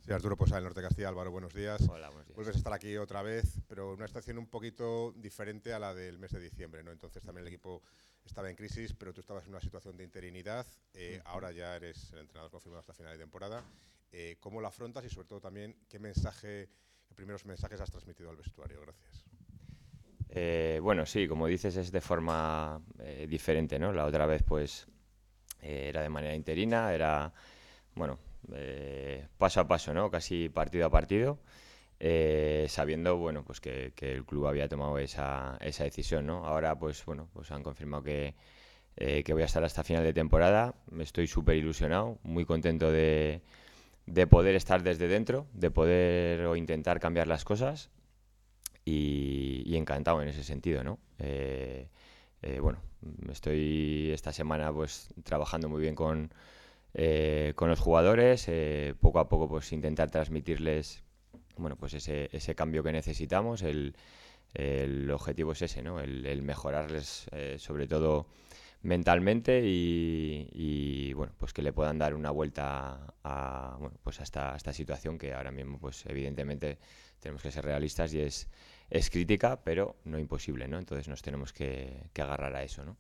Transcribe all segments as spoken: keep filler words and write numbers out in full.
Sí, Arturo Posa, del Norte de Castilla. Álvaro, buenos días. Hola, buenos días. Vuelves a estar aquí otra vez, pero en una situación un poquito diferente a la del mes de diciembre, ¿no? Entonces también el equipo estaba en crisis, pero tú estabas en una situación de interinidad. Eh, ahora ya eres el entrenador confirmado hasta final de temporada. Eh, ¿Cómo lo afrontas y sobre todo también qué mensaje, qué primeros mensajes has transmitido al vestuario? Gracias. Eh, bueno, sí, como dices, es de forma eh, diferente, ¿no? La otra vez, pues, eh, era de manera interina, era, bueno, eh, paso a paso, ¿no? Casi partido a partido, eh, sabiendo, bueno, pues que, que el club había tomado esa, esa decisión, ¿no? Ahora, pues, bueno, pues han confirmado que, eh, que voy a estar hasta final de temporada. Estoy súper ilusionado, muy contento de, de poder estar desde dentro, de poder o intentar cambiar las cosas. Y, y encantado en ese sentido, ¿no? Eh, eh, bueno, estoy esta semana pues trabajando muy bien con, eh, con los jugadores, eh, poco a poco pues intentar transmitirles, bueno, pues ese, ese cambio que necesitamos. El, el objetivo es ese, ¿no? El, el mejorarles, eh, sobre todo mentalmente, y, y, bueno, pues que le puedan dar una vuelta a, bueno, pues a esta, a esta situación que ahora mismo, pues evidentemente tenemos que ser realistas y es, es crítica, pero no imposible, ¿no? Entonces nos tenemos que, que agarrar a eso, ¿no?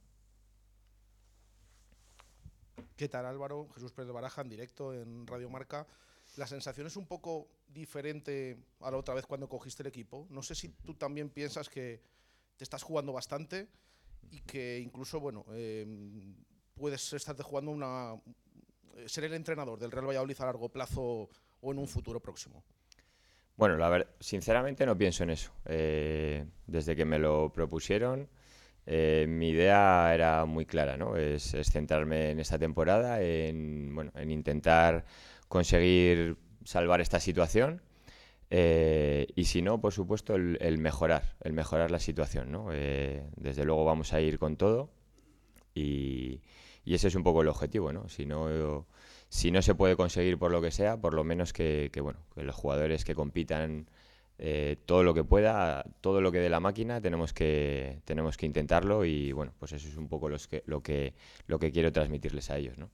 ¿Qué tal, Álvaro? Jesús Pérez de Baraja, en directo en Radio Marca. La sensación es un poco diferente a la otra vez cuando cogiste el equipo. No sé si tú también piensas que te estás jugando bastante y que incluso, bueno, eh, puedes estarte jugando una, ser el entrenador del Real Valladolid a largo plazo o en un futuro próximo. Bueno, la verdad, sinceramente no pienso en eso. Eh, desde que me lo propusieron, eh, mi idea era muy clara, ¿no? Es, es centrarme en esta temporada, en, bueno, en intentar conseguir salvar esta situación, eh, y si no, por supuesto, el, el mejorar, el mejorar la situación, ¿no? Eh, desde luego vamos a ir con todo y, y ese es un poco el objetivo, ¿no? Si no, si no se puede conseguir por lo que sea, por lo menos que, que, bueno, que los jugadores que compitan, eh, todo lo que pueda, todo lo que dé la máquina, tenemos que, tenemos que intentarlo, y bueno, pues eso es un poco los que, lo, que, lo que quiero transmitirles a ellos, ¿no?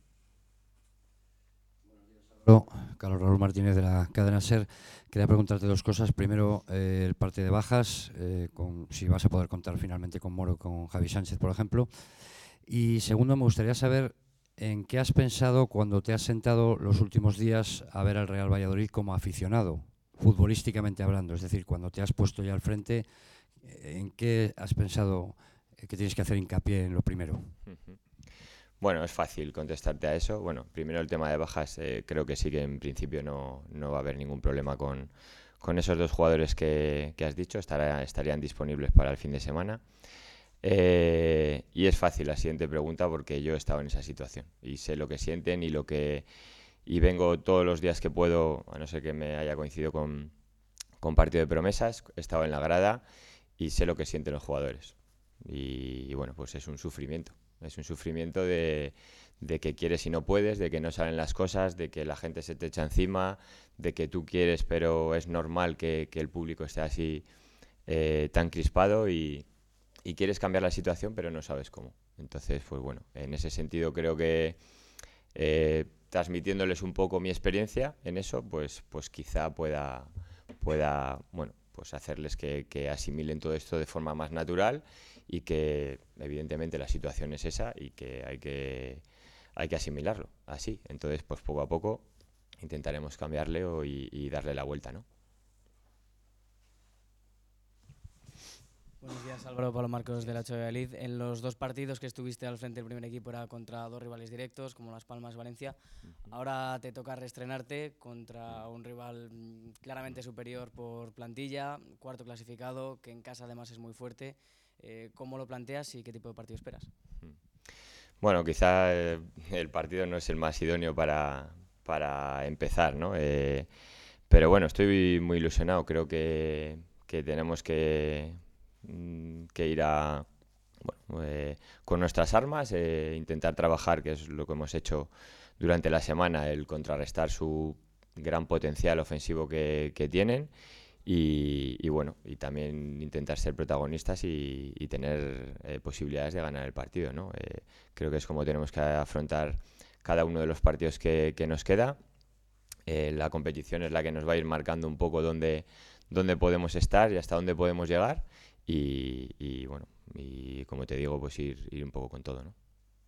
Carlos Raúl Martínez, de la cadena SER. Quería preguntarte dos cosas. Primero, eh, el parte de bajas, eh, con, si vas a poder contar finalmente con Moro, con Javi Sánchez, por ejemplo. Y segundo, me gustaría saber en qué has pensado cuando te has sentado los últimos días a ver al Real Valladolid como aficionado, futbolísticamente hablando. Es decir, cuando te has puesto ya al frente, ¿en qué has pensado que tienes que hacer hincapié en lo primero? Uh-huh. Bueno, es fácil contestarte a eso. Bueno, primero el tema de bajas, eh, creo que sí que en principio no, no va a haber ningún problema con, con esos dos jugadores que, que has dicho, estará, estarían disponibles para el fin de semana. Eh, y es fácil la siguiente pregunta porque yo he estado en esa situación y sé lo que sienten y lo que y vengo todos los días que puedo, a no ser que me haya coincidido con, con partido de promesas, he estado en la grada y sé lo que sienten los jugadores. Y, y bueno, pues es un sufrimiento. Es un sufrimiento de, de que quieres y no puedes, de que no salen las cosas, de que la gente se te echa encima, de que tú quieres pero es normal que, que el público esté así, eh, tan crispado, y, y quieres cambiar la situación pero no sabes cómo. Entonces, pues bueno, en ese sentido creo que, eh, transmitiéndoles un poco mi experiencia en eso, pues, pues quizá pueda, pueda bueno, pues hacerles que, que asimilen todo esto de forma más natural, y que evidentemente la situación es esa y que hay que, hay que asimilarlo así. Entonces, pues poco a poco intentaremos cambiarle o, y, y darle la vuelta, ¿no? Buenos días, Álvaro. Pablo Marcos, del H Valladolid. En los dos partidos que estuviste al frente del primer equipo era contra dos rivales directos, como Las Palmas, Valencia. Ahora te toca reestrenarte contra un rival claramente superior por plantilla, cuarto clasificado, que en casa además es muy fuerte. Eh, ¿Cómo lo planteas y qué tipo de partido esperas? Bueno, quizá, eh, el partido no es el más idóneo para, para empezar, ¿no? Eh, pero bueno, estoy muy ilusionado. Creo que, que tenemos que, que ir a, bueno, eh, con nuestras armas, eh, intentar trabajar, que es lo que hemos hecho durante la semana, el contrarrestar su gran potencial ofensivo que, que tienen, y, y bueno, y también intentar ser protagonistas y, y tener, eh, posibilidades de ganar el partido, ¿no? Eh, creo que es como tenemos que afrontar cada uno de los partidos que, que nos queda. Eh, la competición es la que nos va a ir marcando un poco dónde, dónde podemos estar y hasta dónde podemos llegar y, y bueno, y como te digo, pues ir, ir un poco con todo, ¿no?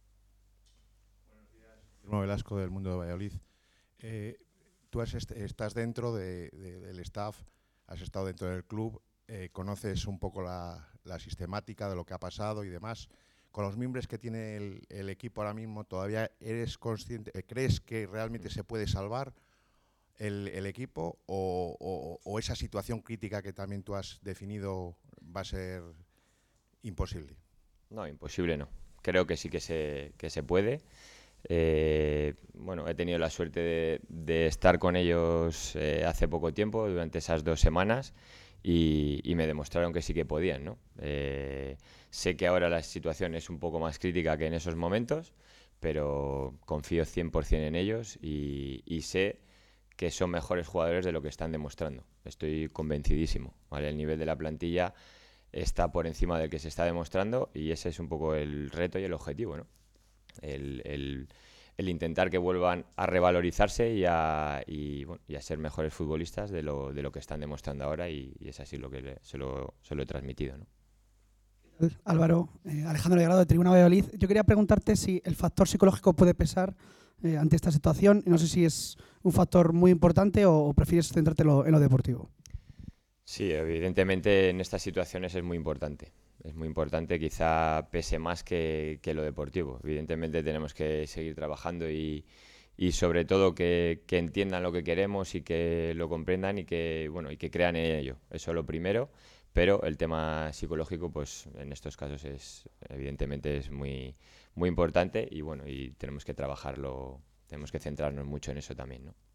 Guillermo Velasco, del Mundo de Valladolid. Eh, tú has est estás dentro de, de, del staff, has estado dentro del club, eh, conoces un poco la, la sistemática de lo que ha pasado y demás. Con los miembros que tiene el, el equipo ahora mismo, ¿todavía eres consciente, eh, crees que realmente se puede salvar el, el equipo o, o, o esa situación crítica que también tú has definido va a ser imposible? No, imposible no. Creo que sí que se, que se puede. Eh, bueno, he tenido la suerte de, de estar con ellos eh, hace poco tiempo, durante esas dos semanas, y, y me demostraron que sí que podían, ¿no? Eh, sé que ahora la situación es un poco más crítica que en esos momentos, pero confío cien por cien en ellos y, y sé que son mejores jugadores de lo que están demostrando. Estoy convencidísimo, ¿vale? El nivel de la plantilla está por encima del que se está demostrando y ese es un poco el reto y el objetivo, ¿no? El, el, el intentar que vuelvan a revalorizarse y a, y, bueno, y a ser mejores futbolistas de lo, de lo que están demostrando ahora y, y es así lo que le, se, lo, se lo he transmitido, ¿no? Álvaro, eh, Alejandro Delgado de Tribuna Valladolid. Yo quería preguntarte si el factor psicológico puede pesar eh, ante esta situación. No sé si es un factor muy importante o, o prefieres centrarte en lo, en lo deportivo. Sí, evidentemente en estas situaciones es muy importante. Es muy importante, quizá pese más que, que lo deportivo. Evidentemente tenemos que seguir trabajando y, y sobre todo que, que entiendan lo que queremos y que lo comprendan y que, bueno, y que crean en ello. Eso es lo primero, pero el tema psicológico, pues en estos casos es evidentemente es muy, muy importante y bueno, y tenemos que trabajarlo, tenemos que centrarnos mucho en eso también, ¿no?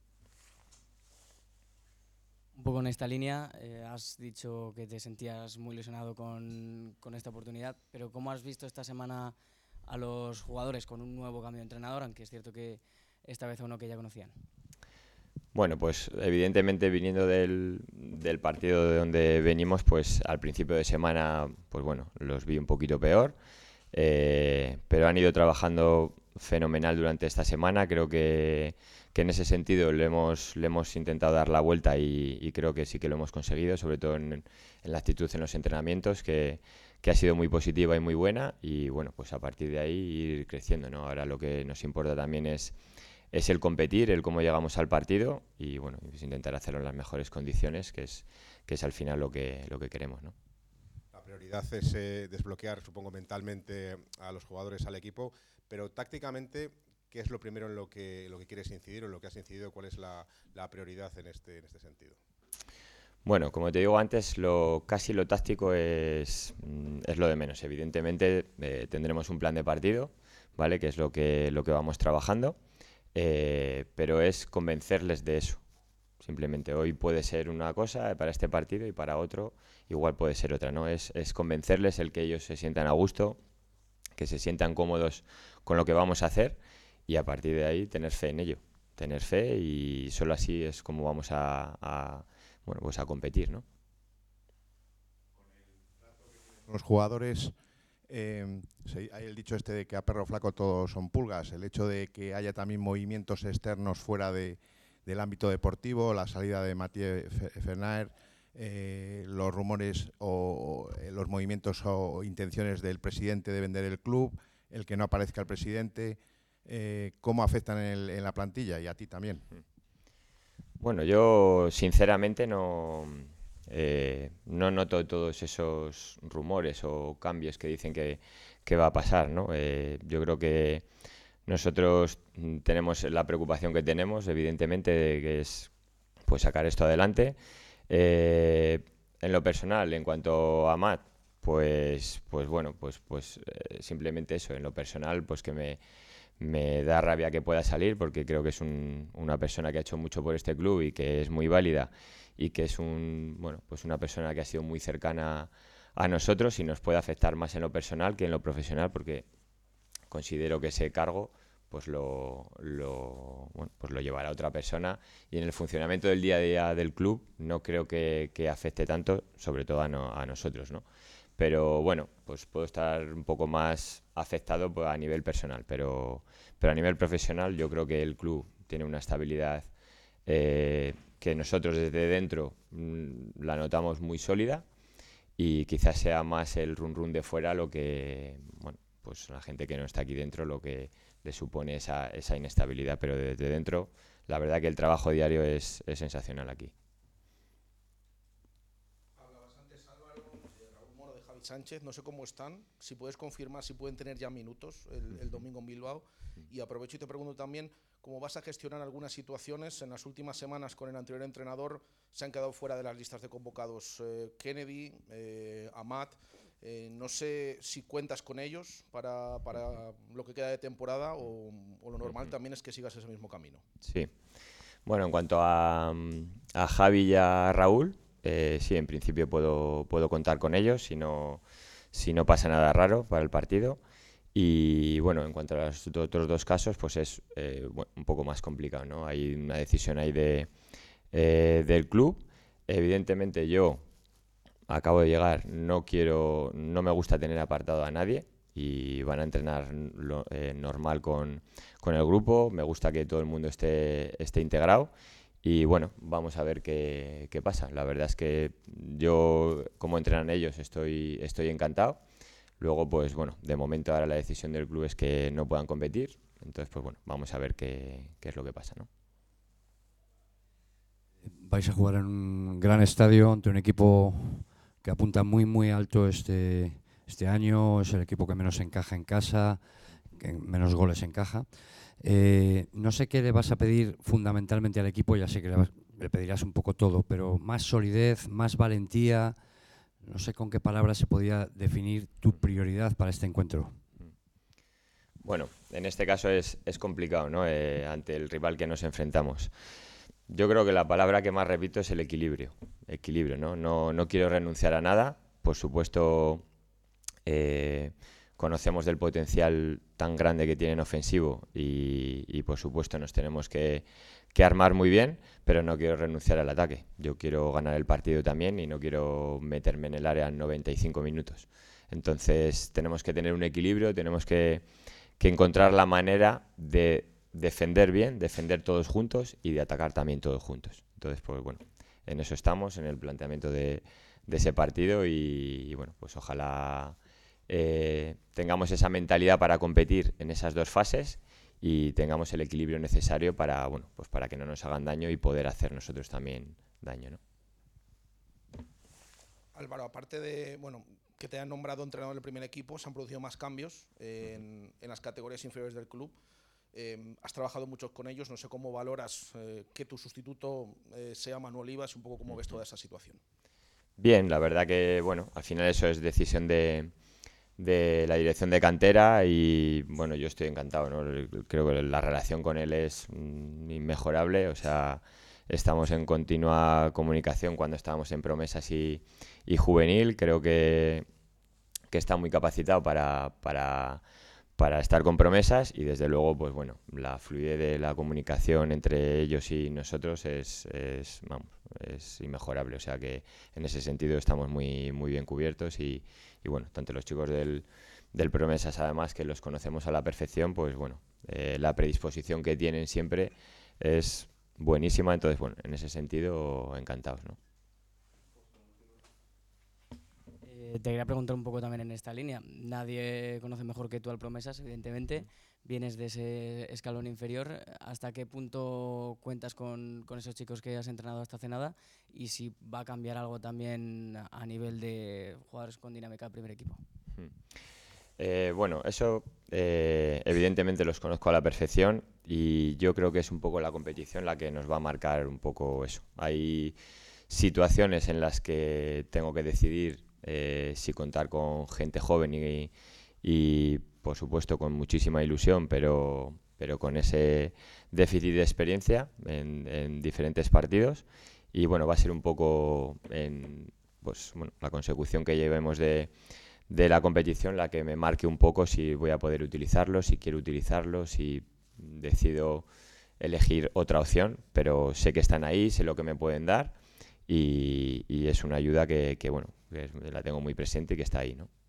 Un poco en esta línea, eh, has dicho que te sentías muy ilusionado con, con esta oportunidad, pero ¿cómo has visto esta semana a los jugadores con un nuevo cambio de entrenador, aunque es cierto que esta vez a uno que ya conocían? Bueno, pues evidentemente viniendo del, del partido de donde venimos, pues al principio de semana, pues bueno, los vi un poquito peor, eh, pero han ido trabajando fenomenal durante esta semana. Creo que, que en ese sentido le hemos, le hemos intentado dar la vuelta y, y creo que sí que lo hemos conseguido, sobre todo en, en la actitud en los entrenamientos, que, que ha sido muy positiva y muy buena y bueno, pues a partir de ahí ir creciendo, ¿no? Ahora lo que nos importa también es es el competir, el cómo llegamos al partido y bueno, pues intentar hacerlo en las mejores condiciones, que es, que es al final lo que, lo que queremos, ¿no? La prioridad es eh, desbloquear, supongo, mentalmente a los jugadores, al equipo, pero tácticamente, ¿qué es lo primero en lo que, lo que quieres incidir o en lo que has incidido? ¿Cuál es la, la prioridad en este, en este sentido? Bueno, como te digo antes, lo, casi lo táctico es, es lo de menos. Evidentemente eh, tendremos un plan de partido, ¿vale? Que es lo que, lo que vamos trabajando. Eh, pero es convencerles de eso. Simplemente hoy puede ser una cosa para este partido y para otro igual puede ser otra, ¿no? Es, es convencerles el que ellos se sientan a gusto, que se sientan cómodos con lo que vamos a hacer y a partir de ahí tener fe en ello. Tener fe y solo así es como vamos a, a, bueno, pues a competir, ¿no? Los jugadores... Eh, hay el dicho este de que a perro flaco todos son pulgas, el hecho de que haya también movimientos externos fuera de, del ámbito deportivo, la salida de Mathieu Fernández, eh, los rumores o, o los movimientos o intenciones del presidente de vender el club, el que no aparezca el presidente, eh, ¿cómo afectan en, el, en la plantilla y a ti también? Bueno, yo sinceramente no... Eh, no noto todos esos rumores o cambios que dicen que, que va a pasar, ¿no? Eh, yo creo que nosotros tenemos la preocupación que tenemos, evidentemente, de que es pues sacar esto adelante. Eh, en lo personal, en cuanto a Matt, pues, pues bueno, pues, pues eh, simplemente eso. En lo personal, pues que me, me da rabia que pueda salir, porque creo que es un, una persona que ha hecho mucho por este club y que es muy válida y que es un bueno pues una persona que ha sido muy cercana a nosotros y nos puede afectar más en lo personal que en lo profesional, porque considero que ese cargo pues lo, lo, bueno, pues lo llevará otra persona y en el funcionamiento del día a día del club no creo que, que afecte tanto, sobre todo a, no, a nosotros, ¿no? Pero bueno, pues puedo estar un poco más afectado pues, a nivel personal, pero, pero a nivel profesional yo creo que el club tiene una estabilidad eh, que nosotros desde dentro mmm, la notamos muy sólida, y quizás sea más el run run de fuera lo que, bueno, pues la gente que no está aquí dentro lo que le supone esa, esa inestabilidad, pero desde dentro la verdad que el trabajo diario es, es sensacional aquí. Hablabas antes, Álvaro, de Raúl Moro, de Javi Sánchez, no sé cómo están, si puedes confirmar si pueden tener ya minutos el, el domingo en Bilbao, y aprovecho y te pregunto también cómo vas a gestionar algunas situaciones. En las últimas semanas con el anterior entrenador se han quedado fuera de las listas de convocados eh, Kennedy, eh, Amat. Eh, no sé si cuentas con ellos para, para lo que queda de temporada o, o lo normal también es que sigas ese mismo camino. Sí. Bueno, en cuanto a, a Javi y a Raúl, eh, sí, en principio puedo, puedo contar con ellos si no, si no pasa nada raro para el partido. Y bueno, en cuanto a los otros dos casos, pues es eh, bueno, un poco más complicado, ¿no? Hay una decisión ahí de, eh, del club. Evidentemente yo acabo de llegar, no quiero, no me gusta tener apartado a nadie, y van a entrenar lo, eh, normal con, con el grupo. Me gusta que todo el mundo esté, esté integrado, y bueno, vamos a ver qué, qué pasa. La verdad es que yo, como entrenan ellos, estoy, estoy encantado. Luego, pues bueno, de momento ahora la decisión del club es que no puedan competir. Entonces, pues bueno, vamos a ver qué, qué es lo que pasa, ¿no? Vais a jugar en un gran estadio ante un equipo que apunta muy, muy alto este, este año. Es el equipo que menos encaja en casa, que menos goles encaja. Eh, no sé qué le vas a pedir fundamentalmente al equipo, ya sé que le, vas, le pedirás un poco todo, pero más solidez, más valentía. No sé con qué palabras se podría definir tu prioridad para este encuentro. Bueno, en este caso es, es complicado, ¿no? Eh, ante el rival que nos enfrentamos. Yo creo que la palabra que más repito es el equilibrio. Equilibrio, ¿no? No, no quiero renunciar a nada. Por supuesto, eh, conocemos del potencial tan grande que tienen ofensivo, y, y por supuesto nos tenemos que, que armar muy bien, pero no quiero renunciar al ataque. Yo quiero ganar el partido también y no quiero meterme en el área en noventa y cinco minutos. Entonces tenemos que tener un equilibrio, tenemos que, que encontrar la manera de defender bien, defender todos juntos y de atacar también todos juntos. Entonces, pues bueno, en eso estamos, en el planteamiento de, de ese partido, y, y bueno, pues ojalá eh, tengamos esa mentalidad para competir en esas dos fases y tengamos el equilibrio necesario para, bueno, pues para que no nos hagan daño y poder hacer nosotros también daño, ¿no? Álvaro, aparte de bueno, que te han nombrado entrenador del primer equipo, se han producido más cambios en, en las categorías inferiores del club. Eh, has trabajado mucho con ellos, no sé cómo valoras eh, que tu sustituto eh, sea Manuel Ibas, un poco cómo ves toda esa situación. Bien, la verdad que bueno, al final eso es decisión de, de la dirección de cantera, y bueno, yo estoy encantado, ¿no? Creo que la relación con él es mm, inmejorable, o sea, estamos en continua comunicación cuando estábamos en promesas y, y juvenil. Creo que, que está muy capacitado para, para para estar con promesas, y desde luego, pues bueno, la fluidez de la comunicación entre ellos y nosotros es, es, vamos, es inmejorable. O sea que en ese sentido estamos muy, muy bien cubiertos, y, y bueno, tanto los chicos del, del promesas, además que los conocemos a la perfección, pues bueno, eh, la predisposición que tienen siempre es buenísima. Entonces, bueno, en ese sentido, encantados, ¿no? Te quería preguntar un poco también en esta línea. Nadie conoce mejor que tú al Promesas, evidentemente. Vienes de ese escalón inferior. ¿Hasta qué punto cuentas con, con esos chicos que has entrenado hasta hace nada? Y si va a cambiar algo también a nivel de jugadores con dinámica de primer equipo. Eh, bueno, eso eh, evidentemente los conozco a la perfección, y yo creo que es un poco la competición la que nos va a marcar un poco eso. Hay situaciones en las que tengo que decidir Eh, si contar con gente joven y, y por supuesto con muchísima ilusión, pero, pero con ese déficit de experiencia en, en diferentes partidos, y bueno, va a ser un poco en, pues, bueno, la consecución que llevemos de, de la competición la que me marque un poco si voy a poder utilizarlos, si quiero utilizarlos, si decido elegir otra opción, pero sé que están ahí, sé lo que me pueden dar, y, y es una ayuda que, que bueno, que la tengo muy presente y que está ahí, ¿no?